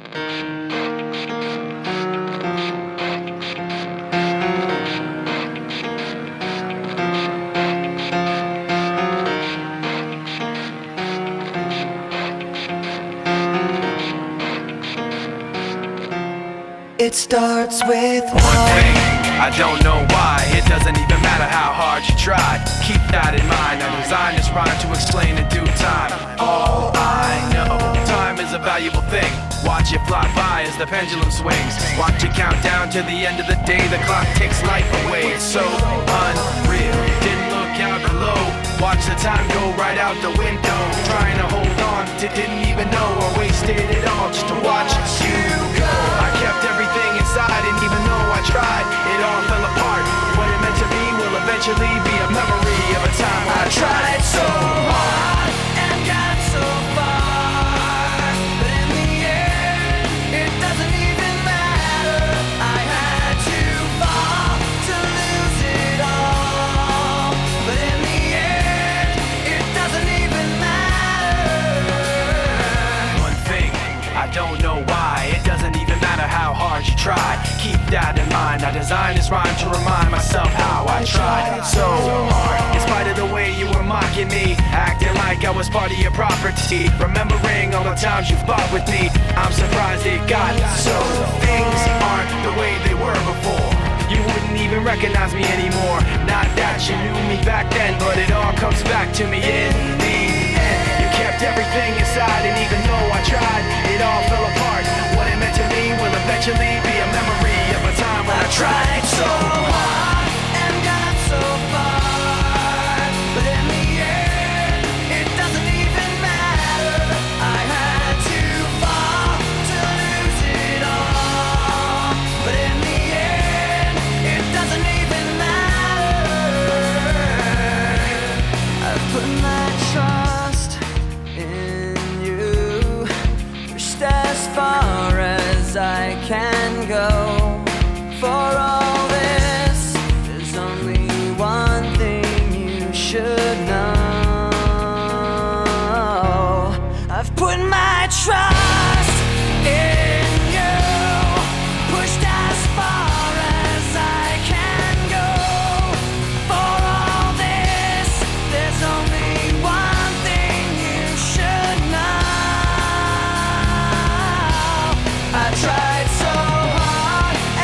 It starts with one thing, I don't know why. It doesn't even matter how hard you try. Keep that in mind. I designed this rhyme to explain in due time. All I know, time is a valuable thing. Watch it fly by as the pendulum swings. Watch it count down to the end of the day. The clock takes life away. It's so unreal. Didn't look out below. Watch the time go right out the window. Trying to hold on to didn't even know or wasted it all just to watch you go. I kept everything inside, and even though I tried, it all fell apart. What it meant to be will eventually be a memory of a time when I tried so hard and got so far, but in the end, it doesn't even matter. I had to fall to lose it all, but in the end, it doesn't even matter. One thing, I don't know why. It doesn't even matter how hard you try. Keep that in mind. I designed this rhyme to remind myself how I tried so hard. In spite of the way you were mocking me, acting like I was part of your property, remembering all the times you fought with me, I'm surprised it got so. Things aren't the way they were before. You wouldn't even recognize me anymore. Not that you knew me back then, but it all comes back to me in the end. You kept everything inside, and even though I tried, it all fell apart. What it meant to me will eventually be a memory of a time when I tried so hard and got so far, but in the end, it doesn't even matter. I had to fall to lose it all, but in the end, it doesn't even matter. I've put my trust in you, pushed as far as I can go. For all this, there's only one thing you should know. I've put my trust in you, pushed as far as I can go. For all this, there's only one thing you should know. I tried so hard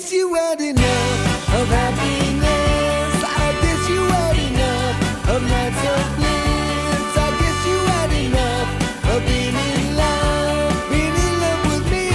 guess you had enough of happiness. I guess you had enough of nights of bliss. I guess you had enough of being in love, being in love with me.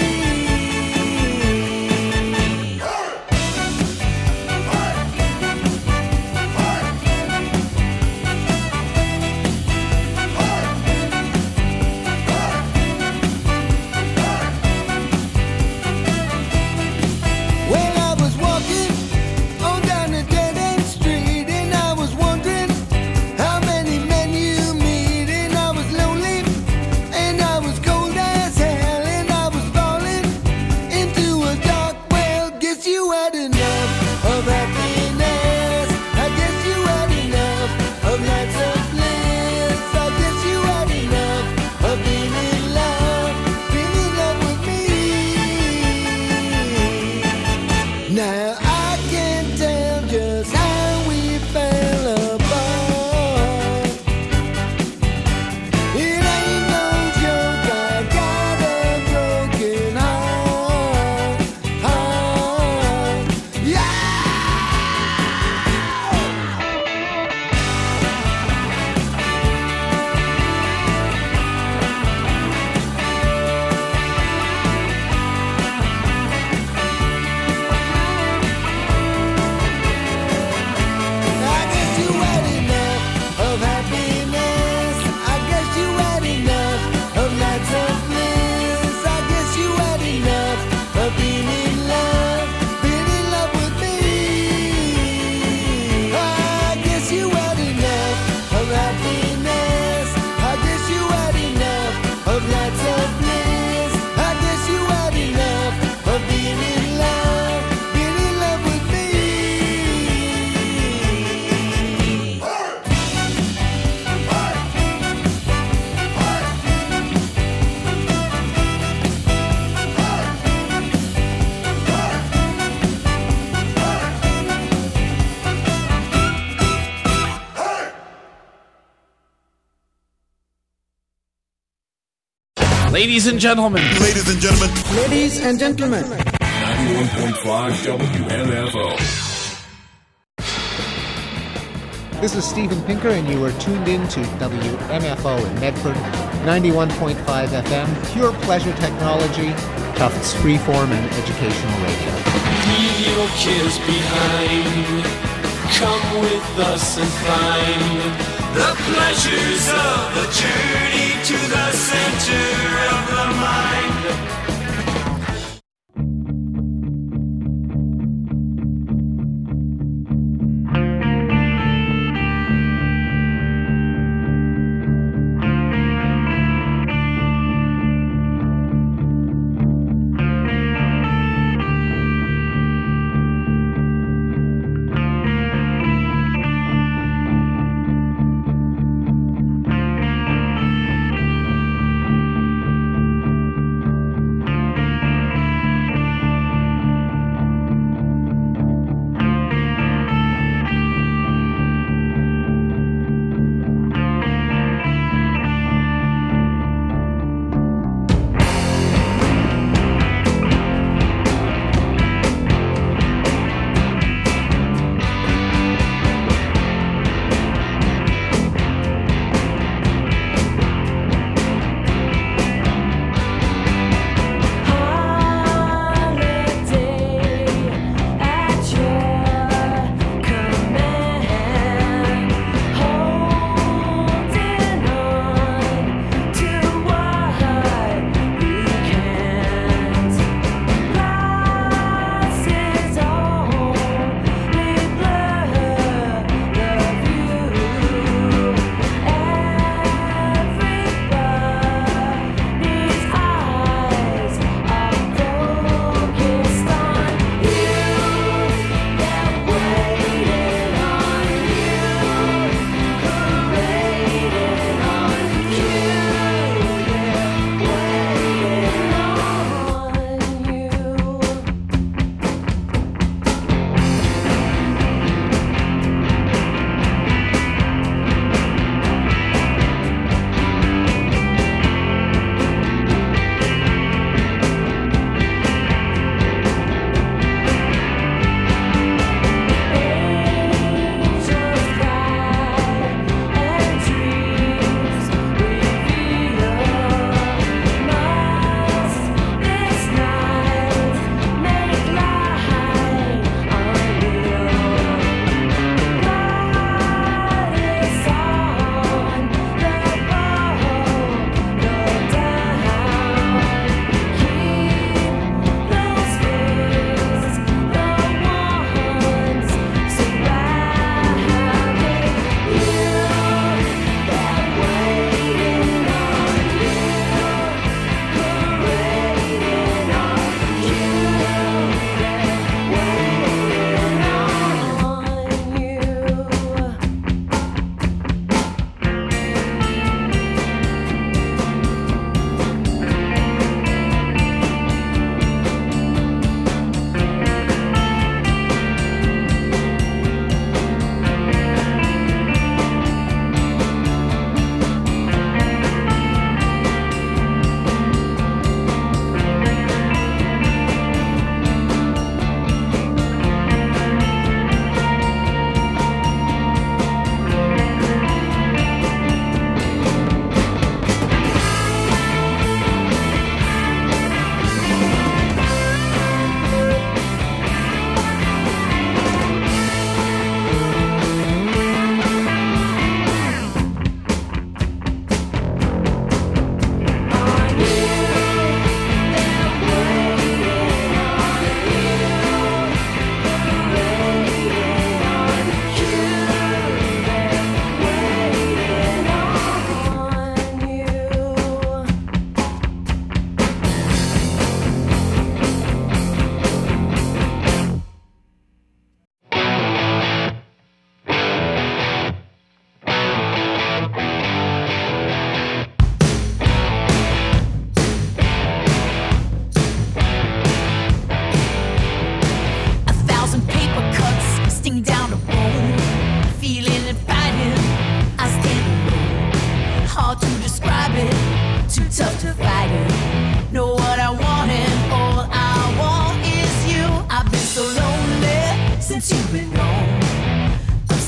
Well, I was walking on down a dead-end street, and I was wondering how many men you meet. And I was lonely, and I was cold as hell, and I was falling into a dark well. Guess you had enough of happiness. I guess you had enough of nights of bliss. I guess you had enough of being in love with me. Now I can tell just how we fell apart. It ain't no joke, I got a broken heart. Yeah! I guess you had enough of happiness. I guess you had enough of nights of bliss. I guess you had enough of being in love with me. I guess you had enough of happiness. I guess you had enough of nights of bliss. I guess you had enough of being in love with me. Ladies and gentlemen, Ladies and gentlemen, Ladies and gentlemen, 91.5 WMFO. This is Stephen Pinker, and you are tuned in to WMFO in Medford, 91.5 FM, pure pleasure technology, Tufts freeform and educational radio. Leave your cares behind. Come with us and find the pleasures of the journey to the center of the mind.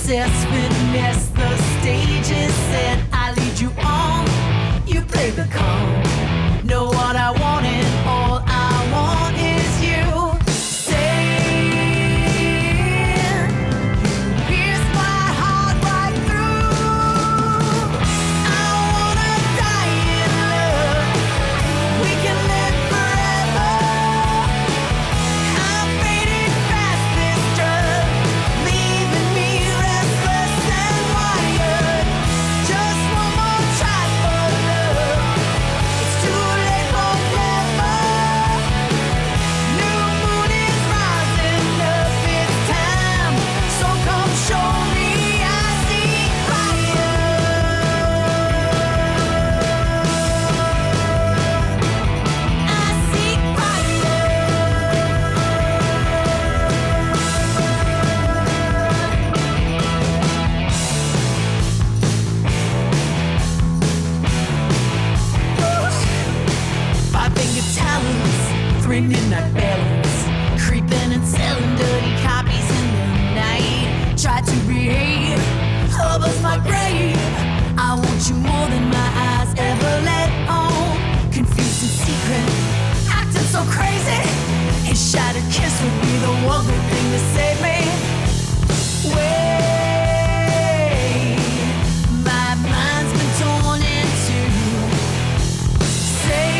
success, finesse, the stage is set. I lead you on, you play the calm. Know what I want and all I want is you. Midnight balance, creeping and selling dirty copies in the night. Try to behave, hovers my grave. I want you more than my eyes ever let on. Confused and secret, acting so crazy. His shattered kiss would be the one good thing to save me. Wait, my mind's been torn in two. Say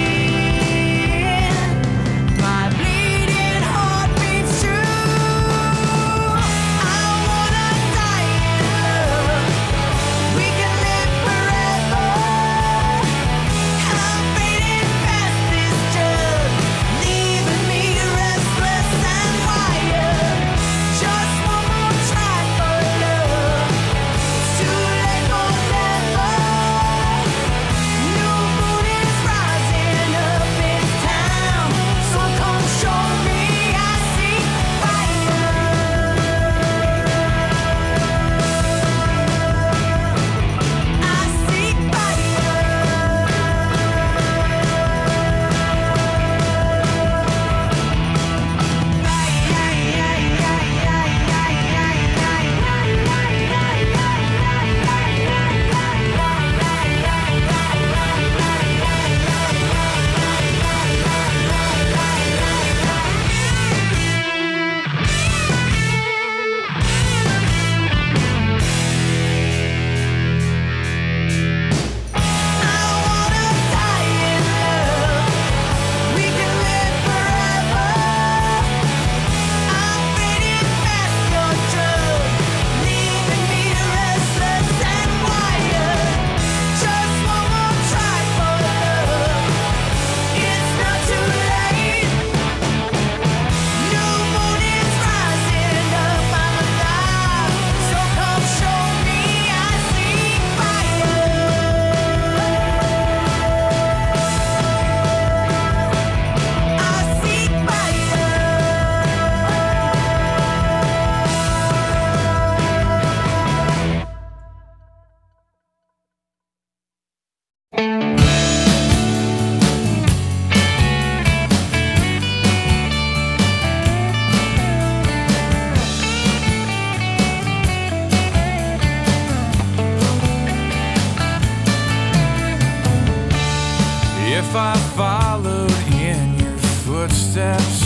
If I followed in your footsteps,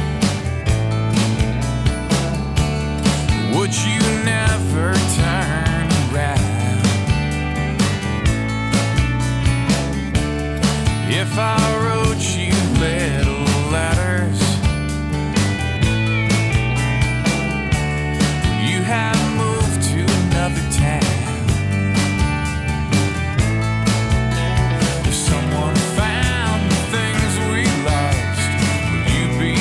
would you never turn around? If I wrote you little letters, you have moved to another town. If someone found the things we lost, would you be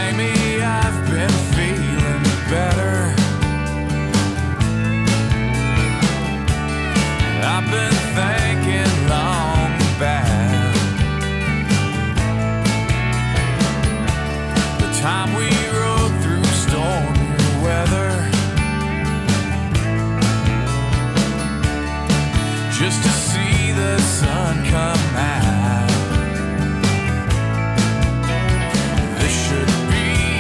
lately I've been feeling better. I've been thinking long back the time we rode through stormy weather just to see the sun come out. This should be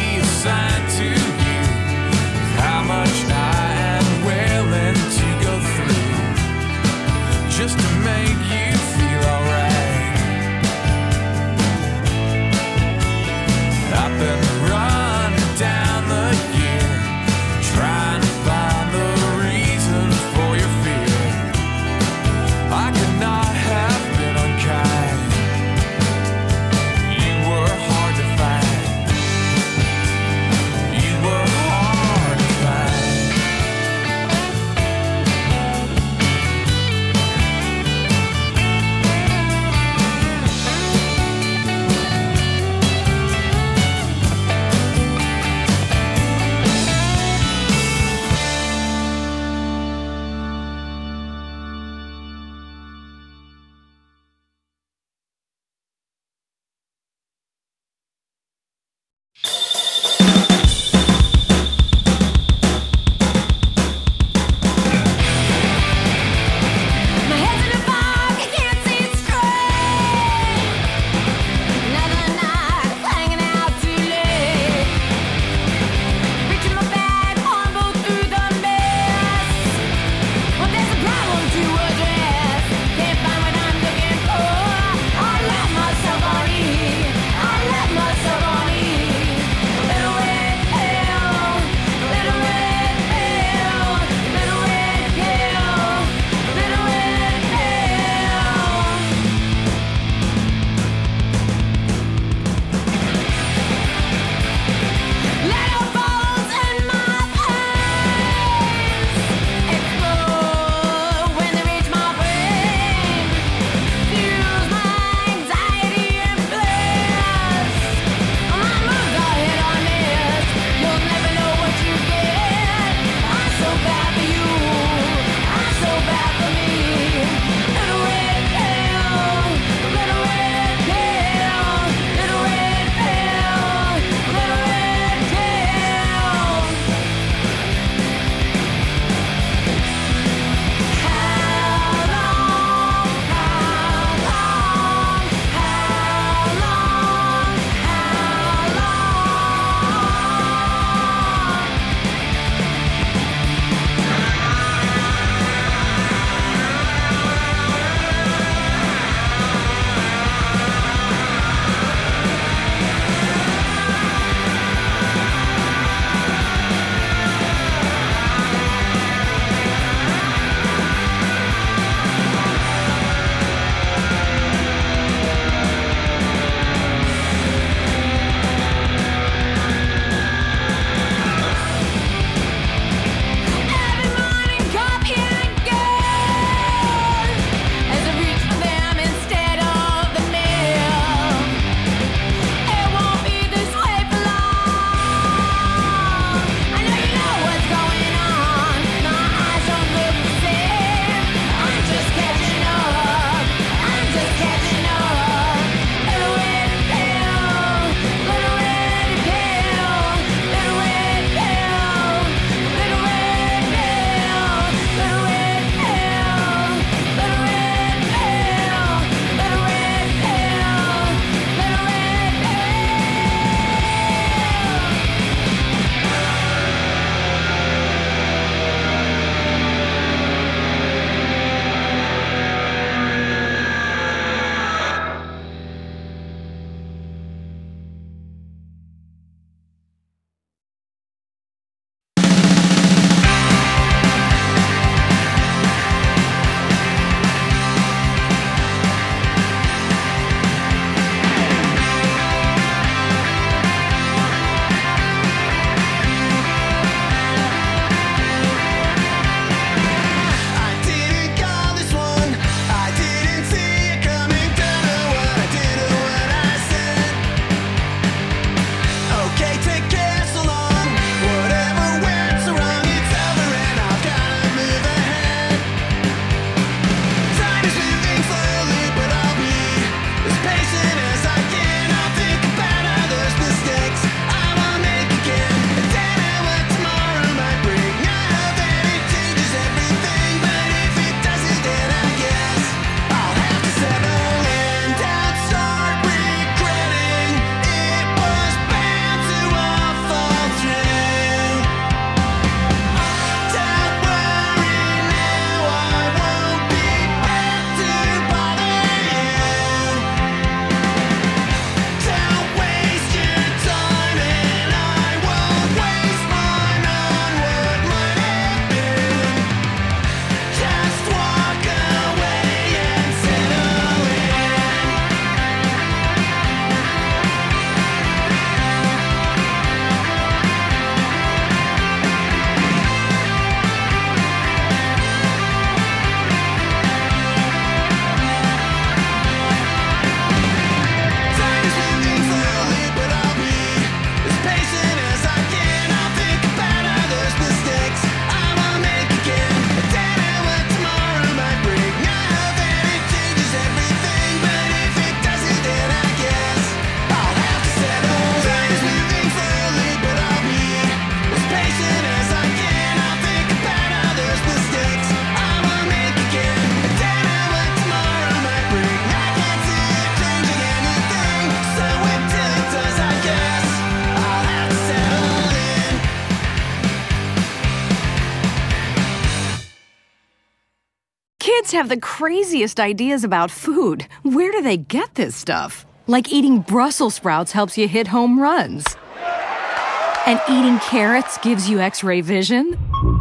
Kids have the craziest ideas about food. Where do they get this stuff? Like eating Brussels sprouts helps you hit home runs. And eating carrots gives you X-ray vision.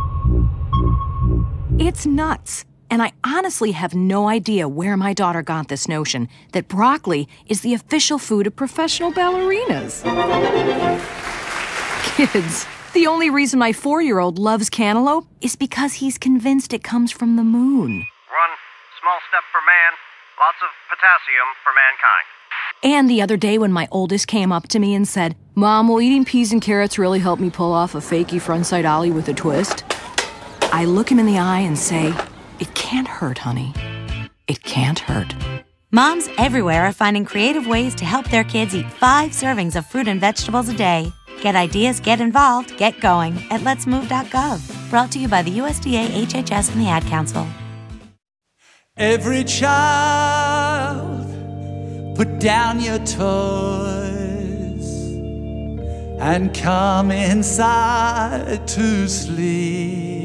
It's nuts. And I honestly have no idea where my daughter got this notion that broccoli is the official food of professional ballerinas. Kids, the only reason my 4-year-old loves cantaloupe is because he's convinced it comes from the moon. One small step for man, lots of potassium for mankind. And the other day when my oldest came up to me and said, "Mom, will eating peas and carrots really help me pull off a fakey frontside ollie with a twist?" I look him in the eye and say, "It can't hurt, honey. It can't hurt." Moms everywhere are finding creative ways to help their kids eat 5 servings of fruit and vegetables a day. Get ideas, get involved, get going at letsmove.gov. Brought to you by the USDA, HHS, and the Ad Council. Every child, put down your toys and come inside to sleep.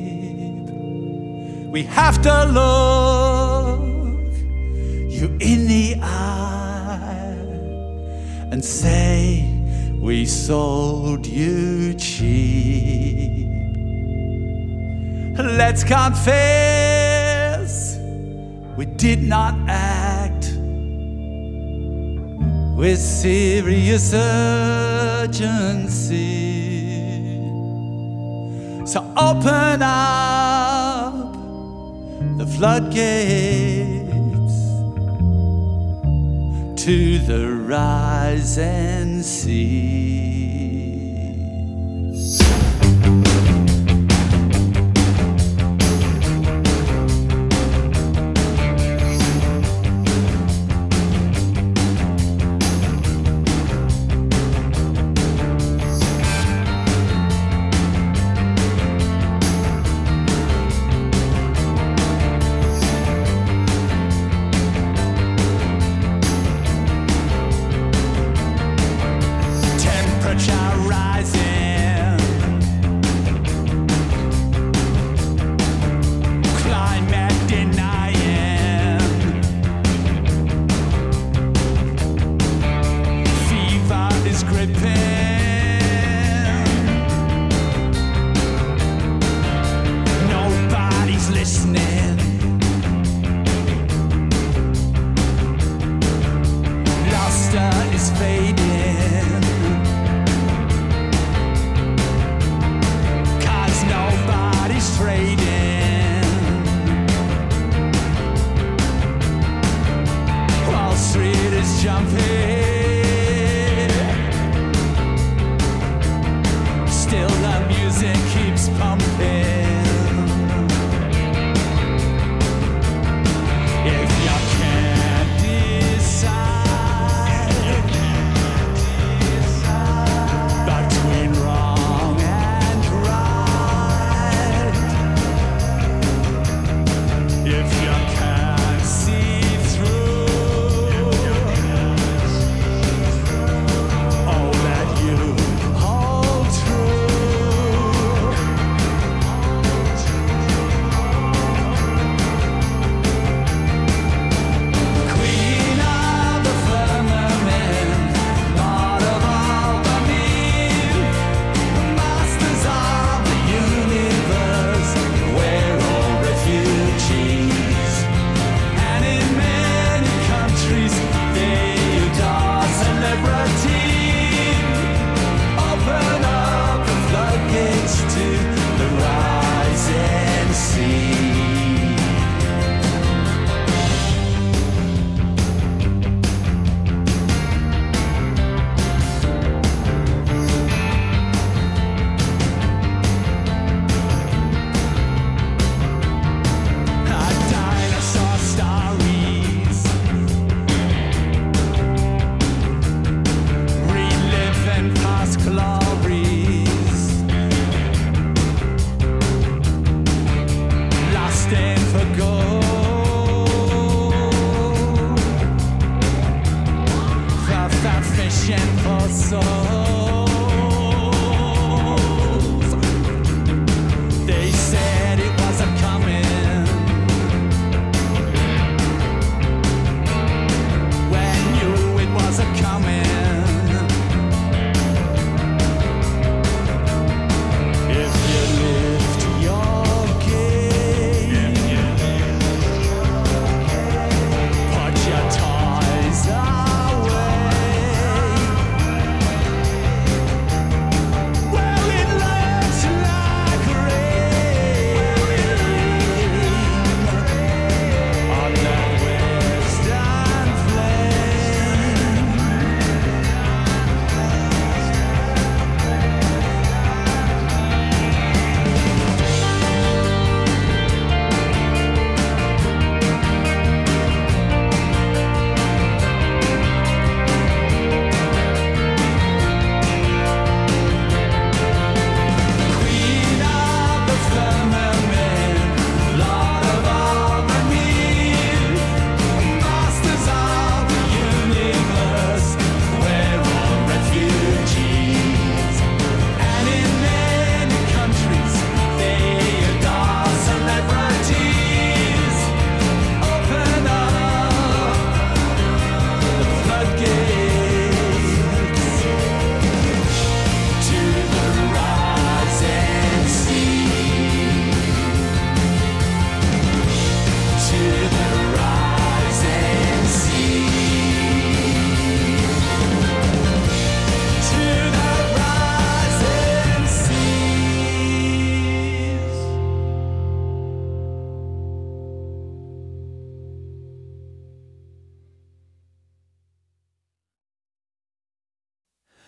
We have to look you in the eye and say we sold you cheap. Let's confess we did not act with serious urgency. So open up the floodgates to the rising sea.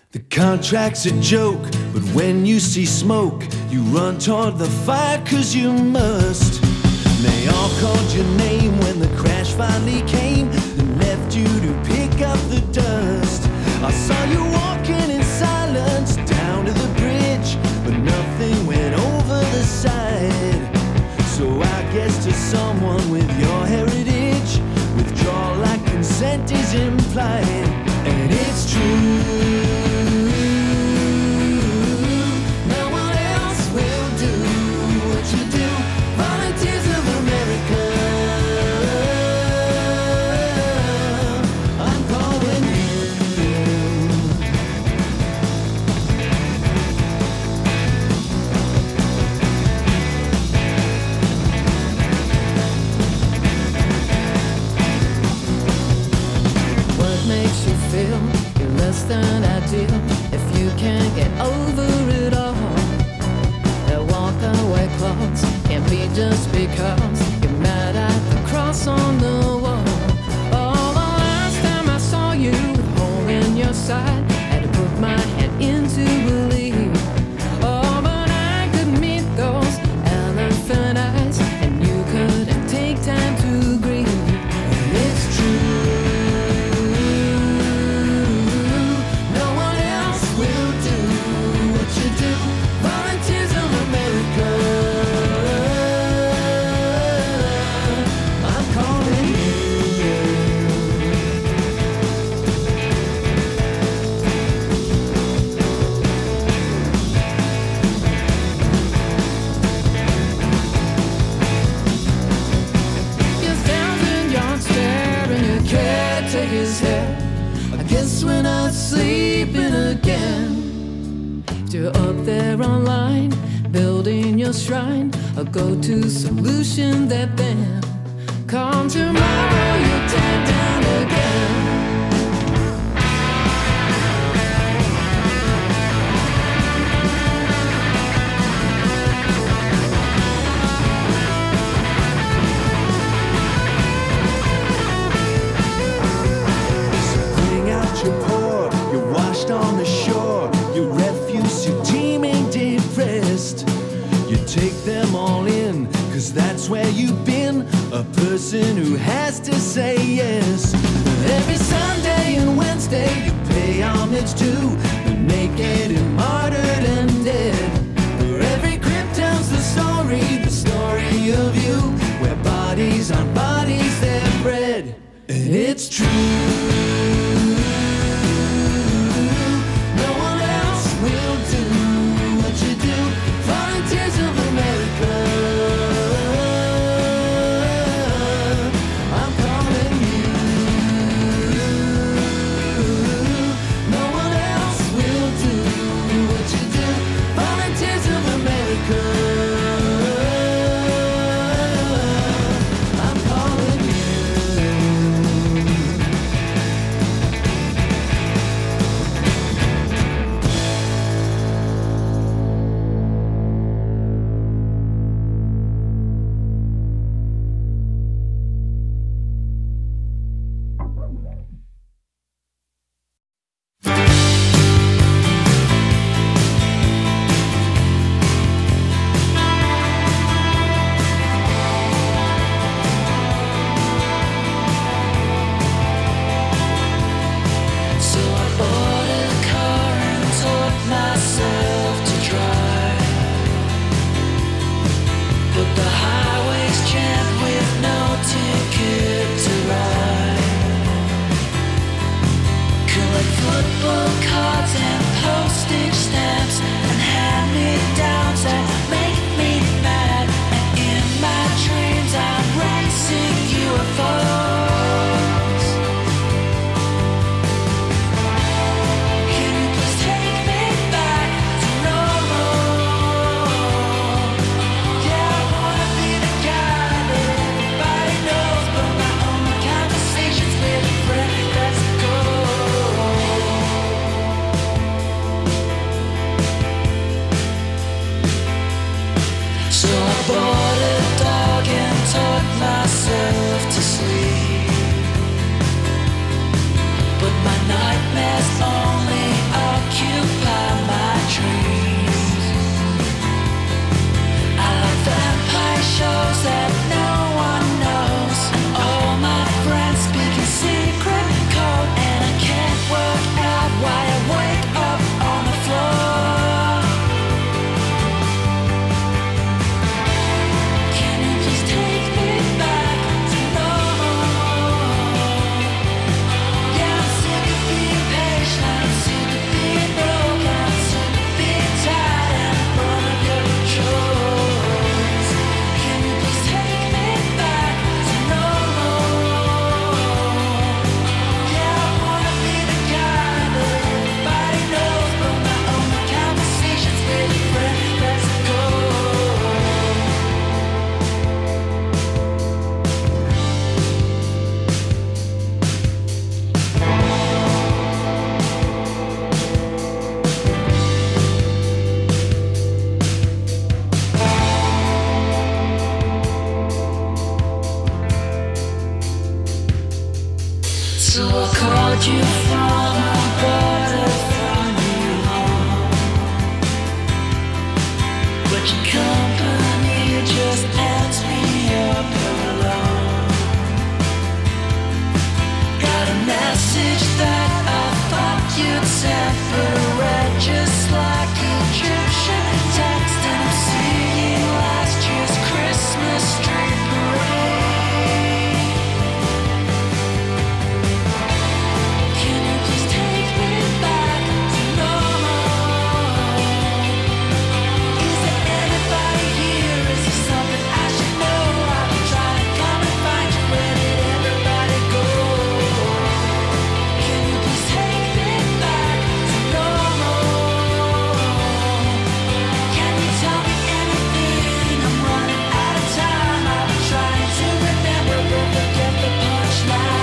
The contract's a joke, but when you see smoke, you run toward the fire 'cause you must. And they all called your name when the crash finally came and left you to pick up the dust. I saw you walking in silence down to the bridge, but nothing went over the side. So I guess to someone with your heritage, withdrawal like consent is implied. And it's true, no one else will do what you do. Volunteers of America, I'm calling you. What makes you feel you're less than ideal if you can't get over it all? That walk away clause can't be just because you're mad at the cross on the wall. Oh, the last time I saw you with a hole in your side, had to put my head in to believe. Oh, but I could meet those elephant eyes, and you couldn't take time to grieve. And it's true, no one else will do what you do. Volunteers of America, I'm calling you. Your 1,000-yard stare and your caretaker's hair. I guess we're not sleeping again. You're up there online, building your shrine, a go-to solution that then come tomorrow you tear down again. So bring out your pour, you're washed on the shore, your refuse, your teeming depressed. You take them all in, 'cause that's where you've been, a person who has to say yes. Every Sunday and Wednesday you pay homage to the naked and martyred and dead. Where every crypt tells the story of you, where bodies on bodies they're bred. And it's true, no one else will do what you do. Volunteers of America, I'm calling you. No one else will do what you do. Volunteers of America, I'm calling you. So I bought a car and taught myself to drive, but the highway's jammed with no ticket to ride. Collect football cards and postage stamps and hand-me-downs that make me mad. And in my dreams I'm racing UFOs. Can you please take me back to normal? Yeah, I wanna be the guy that everybody knows, but my own conversations with a friend, that's a So I bought a dog and taught myself to sleep, but my nightmares only occupy you from abroad and from you home, but your company just ends me up alone. Got a message that I thought you'd sent, but I read just like Egyptian text, and I'm seeing last year's Christmas tree parade. Can you please take me back to normal? Is there anybody here? Is there something I should know? I've been trying to come and find you. Where did everybody go? Can you please take me back to normal? Can you tell me anything? I'm running out of time. I've been trying to remember, but forget the punchline.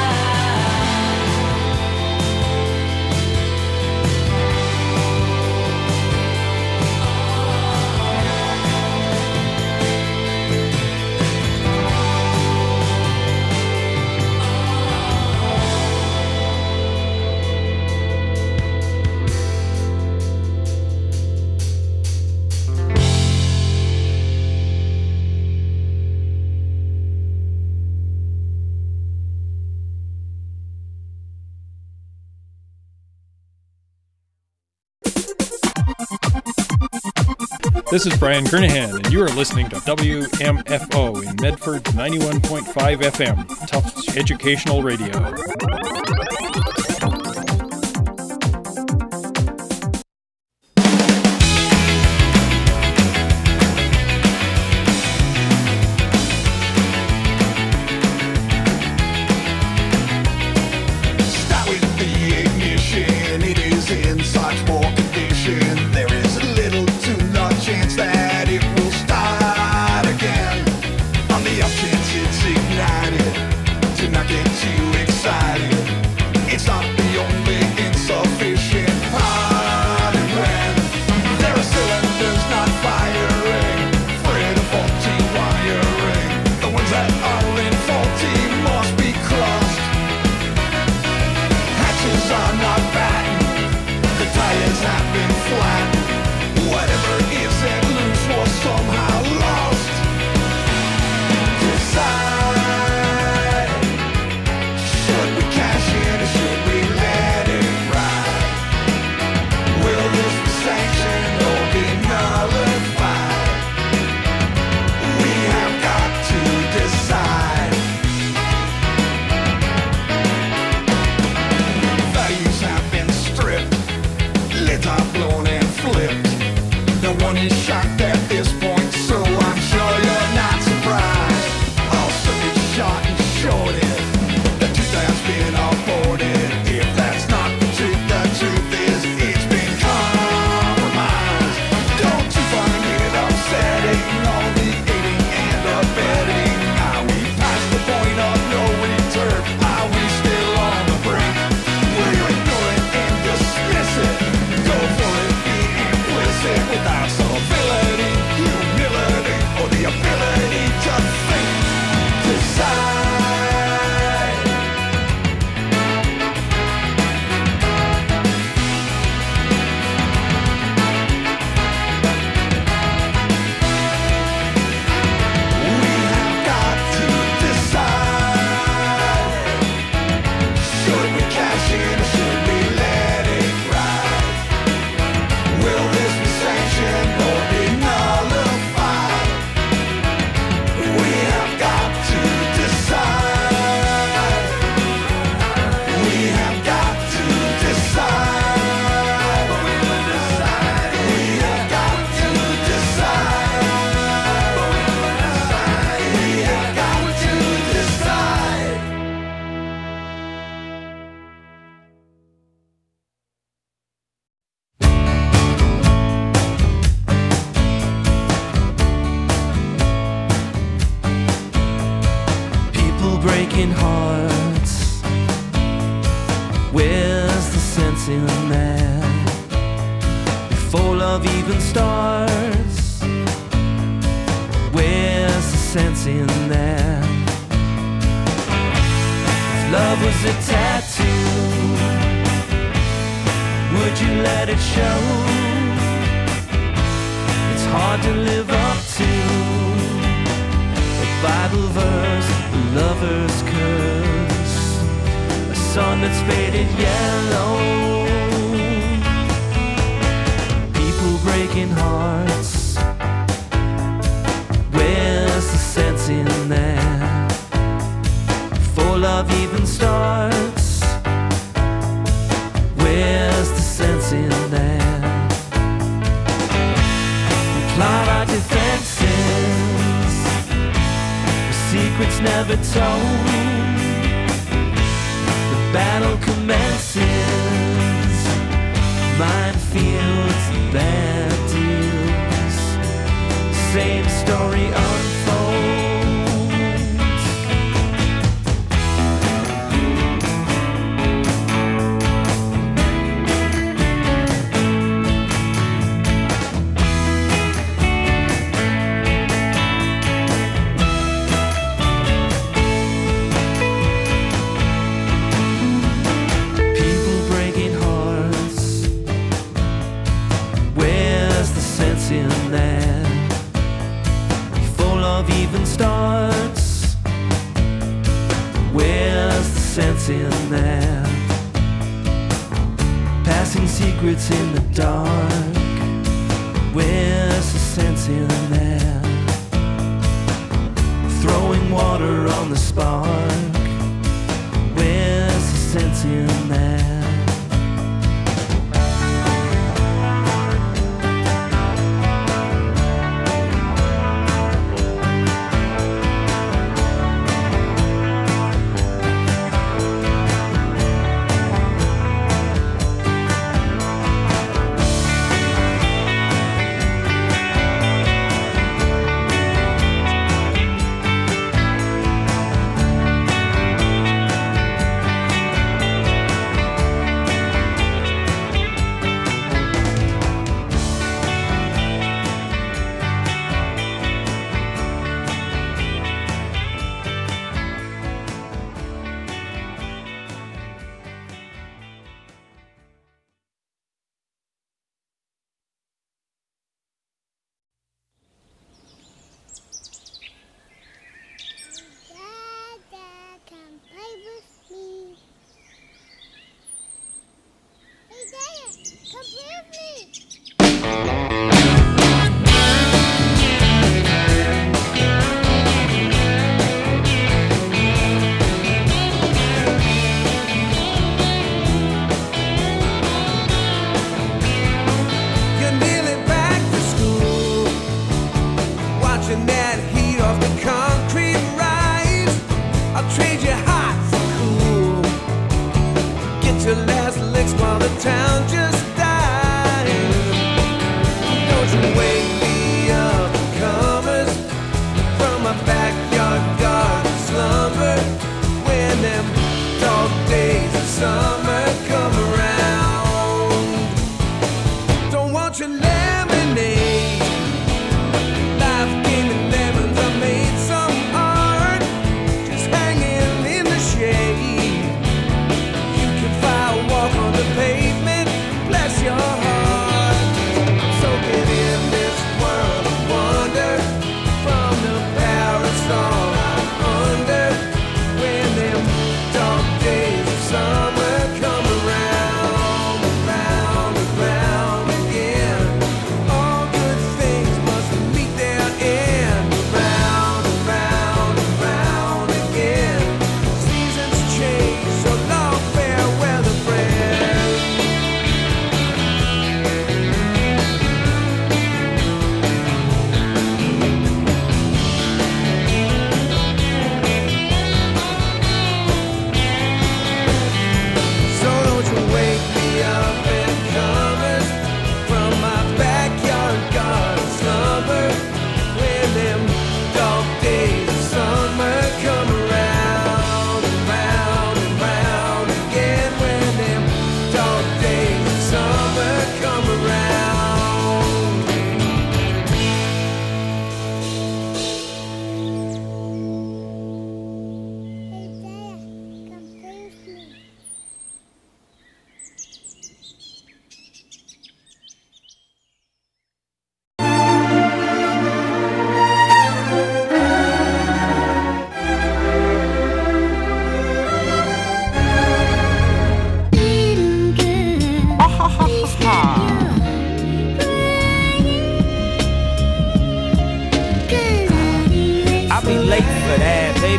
This is Brian Kernahan, and you are listening to WMFO in Medford 91.5 FM, Tufts Educational Radio. Start with the ignition. It is in such poor condition. There is little to no chance that it will start again. On the off chance it's ignited, to not get too excited. It's not the only insufficient part and plan. There are cylinders not firing, afraid of faulty wiring. The ones that are in faulty must be crossed. Hatches are not battened, the tires have been flattened. Whatever isn't loose was somehow lost. Decide, should we cash in or should we let it ride? Will this be sanctioned or be nullified? We have got to decide. Values have been stripped, lids are blown and flipped. No one is shocked at this point, so I'm sure you're not surprised. All circuits shot and shorted, the truth has been aborted. If that's not the truth is it's been compromised. Don't you find it upsetting, all the aiding and abetting? Are we past the point of no return? Are we still on the brink? Will you ignore it and dismiss it? Go for it, be implicit, without civility, humility, or the ability to think. Decide. We have got to decide. Should we cash in or should we let it ride? Will this be sanctioned or be nullified? We have got to decide. We have got to decide. We have got to decide. We have got to decide. People breaking hearts. Where's the sense in that? Before love even starts, where's the sense in that? If love was a tattoo, would you let it show? It's hard to live up to a Bible verse, a lover's curse, a sun that's faded yellow, people breaking hearts. Where's the sense in that? Before love even starts, where's the sense in that? We plot our defenses, the secrets never told. The battle commences, minefields and bad deals. Same story unfolds. People breaking hearts. Where's the sense in that? Love even starts. Where's the sense in that? Passing secrets in the dark. Where's the sense in that? Throwing water on the spark. Where's the sense in that?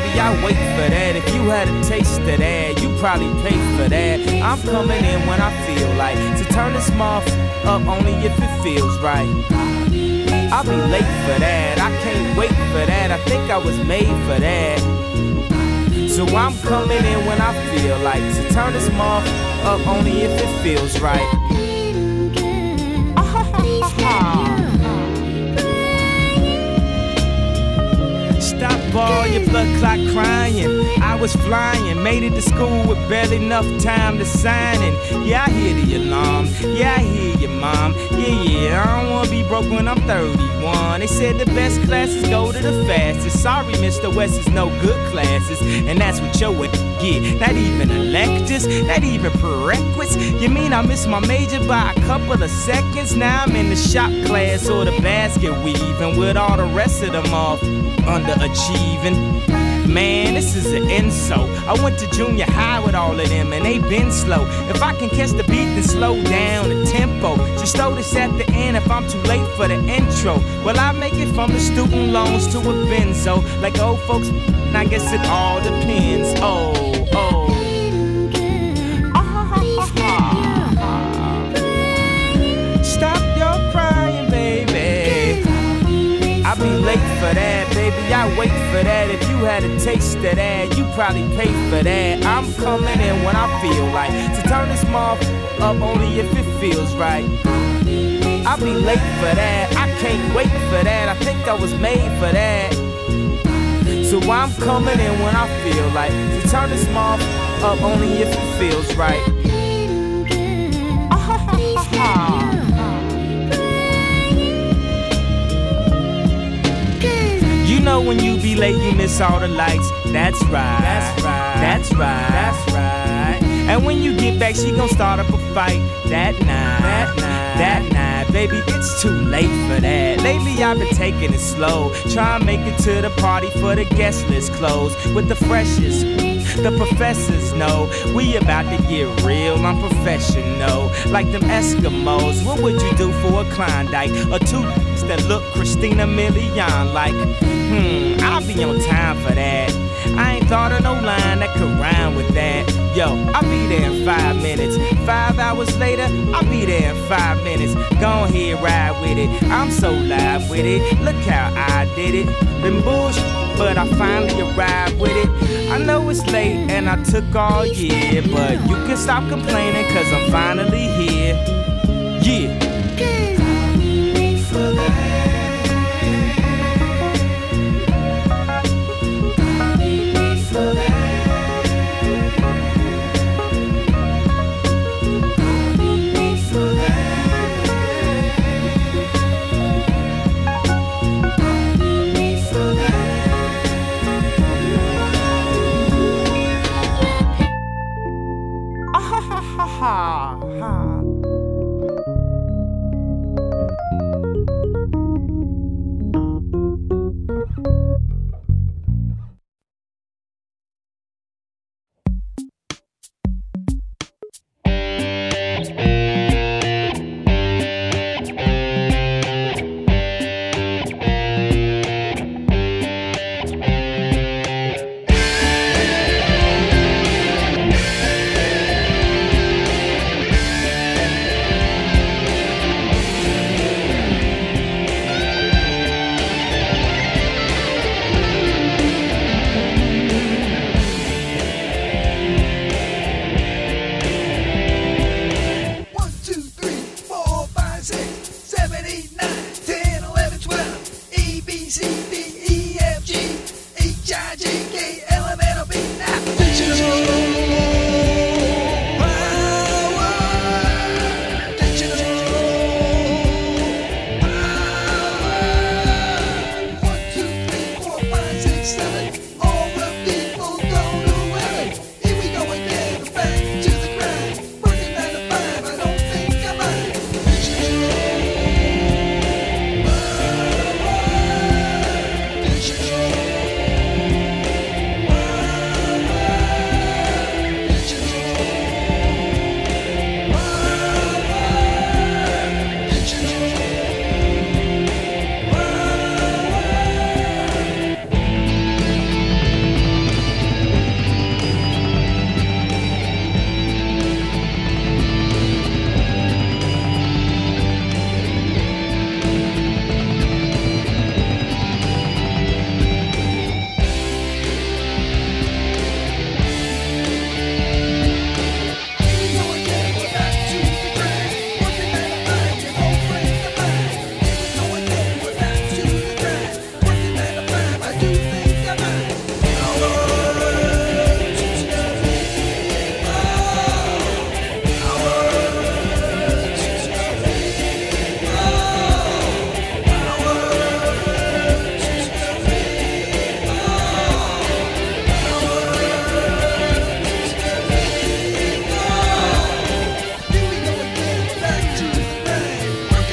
baby, I wait for that. If you had a taste of that, you probably pay for that. I'm coming in when I feel like to turn this mouth up only if it feels right. I'll be late for that, I can't wait for that. I think I was made for that. So I'm coming in when I feel like to turn this mouth up only if it feels right. Stop all your blood clot crying. I was flying, made it to school with barely enough time to sign in. Yeah, I hear the alarm. Yeah, I hear your mom. Yeah, I don't wanna be broke when I'm 31. They said the best classes go to the fastest. Sorry, Mr. West is no good classes, and that's what your get. Not even electives, not even prerequisites. You mean I missed my major by a couple of seconds? Now I'm in the shop class or the basket weaving with all the rest of them off underachieving. Man, this is an insult. I went to junior high with all of them and they been slow. If I can catch the beat, then slow down the tempo. Just throw this at the end if I'm too late for the intro. Well, I make it from the student loans to a benzo. Like old folks, I guess it all depends. Oh. Stop your crying, baby. I'll be late for that, baby, I wait for that. If you had a taste of that, you probably pay for that. I'm coming in when I feel like to turn this mouth up only if it feels right. I'll be late for that, I can't wait for that. I think I was made for that. So I'm coming in when I feel like to turn this mouth up only if it feels right. You know when you be late, you miss all the lights. That's right. That's right. That's right. That's right. And when you get back, she gon' start up a fight. That night. That night. Baby, it's too late for that. Lately I've been taking it slow. Try and make it to the party for the guest list closed with the freshest. The professors know we about to get real, I'm professional. Like them Eskimos, what would you do for a Klondike? Or two that look Christina Milian like? I'll be on time for that. I ain't thought of no line that could rhyme with that. Yo, I'll be there in 5 minutes. 5 hours later, I'll be there in 5 minutes. Go ahead, ride with it. I'm so live with it. Look how I did it. Been bullshit, but I finally arrived with it. I know it's late and I took all year, but you can stop complaining cause I'm finally here. Yeah.